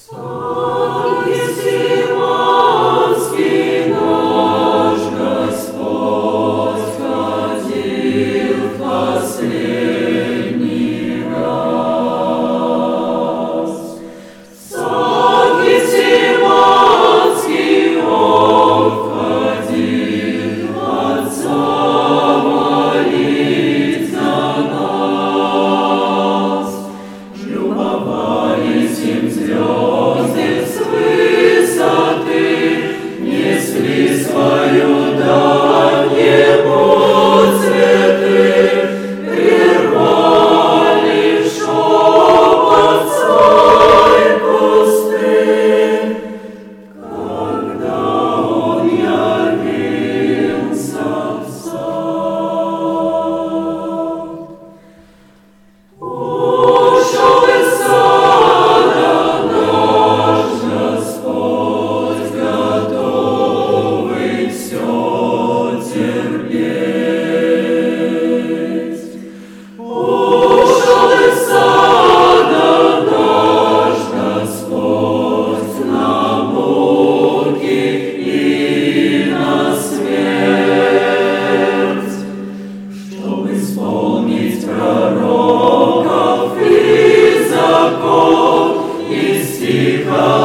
Симонский наш Господь ходил в последний раз. Садик Симонский он ходил Отца молить за нас. Любовались им звезды с высоты, несли свою дань ему цветы, прервали шепот свой пустынь, когда он явился в сад. Ушел из сада наш Господь, готовый все терпеть. Ушел из сада наш Господь на муки и на смерть, чтобы исполнить пророков и закон, и стиха